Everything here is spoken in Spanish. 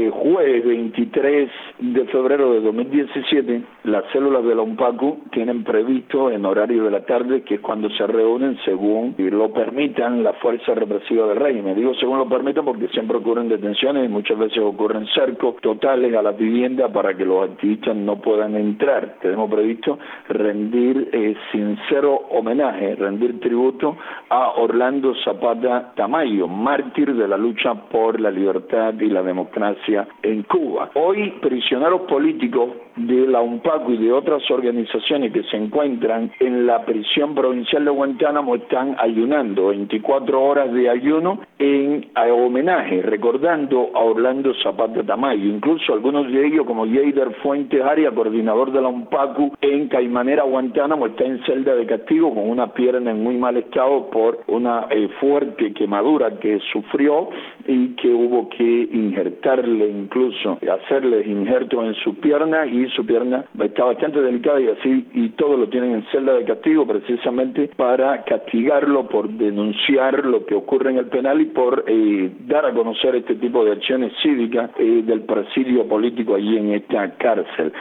jueves 23 de febrero de 2017, las células de la UNPACU tienen previsto en horario de la tarde, que es cuando se reúnen según lo permitan las fuerzas represivas del régimen. Digo según lo permitan porque siempre ocurren detenciones y muchas veces ocurren cercos totales a las viviendas para que los activistas no puedan entrar. Tenemos previsto rendir sincero homenaje, rendir tributo a Orlando Zapata Tamayo, mártir de la lucha por la libertad y la democracia en Cuba. Hoy, prisioneros políticos de la UNPACU y de otras organizaciones que se encuentran en la prisión provincial de Guantánamo están ayunando, 24 horas de ayuno en homenaje, recordando a Orlando Zapata Tamayo. Incluso algunos de ellos, como Yeider Fuentes Arias, coordinador de la UNPACU en Caimanera, Guantánamo, está en celda de castigo con una pierna en muy mal estado por una fuerte quemadura que sufrió y que hubo que injertarle, incluso hacerle injertos en su pierna, y su pierna está bastante delicada y todo lo tienen en celda de castigo precisamente para castigarlo por denunciar lo que ocurre en el penal y por dar a conocer este tipo de acciones cívicas del presidio político allí en esta cárcel.